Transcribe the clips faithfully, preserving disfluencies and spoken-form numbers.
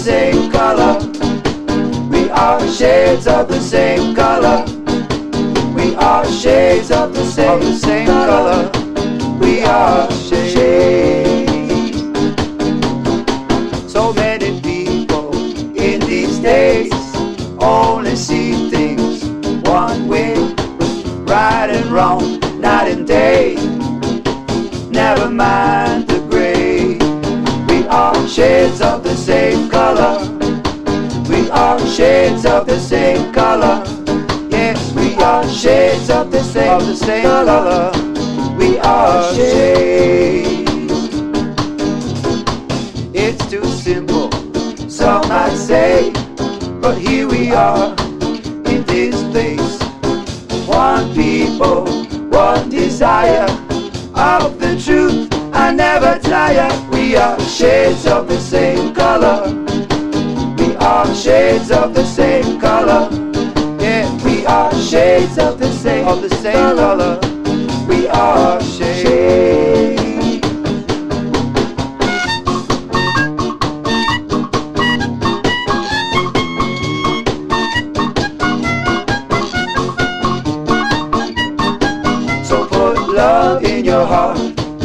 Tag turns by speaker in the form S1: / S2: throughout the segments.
S1: same color. We are shades of the same color. We are shades of the same, of the same color. We are shades. So many people in these days only see things one way, right and wrong, night and day. Never mind the gray. We are shades of the same color. We are shades of the same color. Yes, we are shades of the same, of the same color. We are shades. It's too simple, some might say, but here we are in this place. One people, one desire of the truth. I never tire. We are shades of the same color. We are shades of the same color. Yeah, we are shades of the same, of the same color. We are shades. So put love in your heart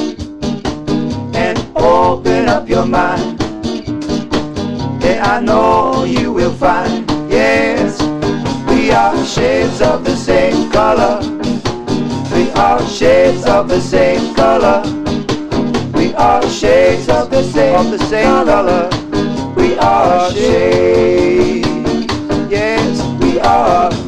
S1: and open up your mind. Yeah, I know you will find, yes, we are shades of the same color. We are shades of the same color. We are shades of the same, of the same color. We are shades.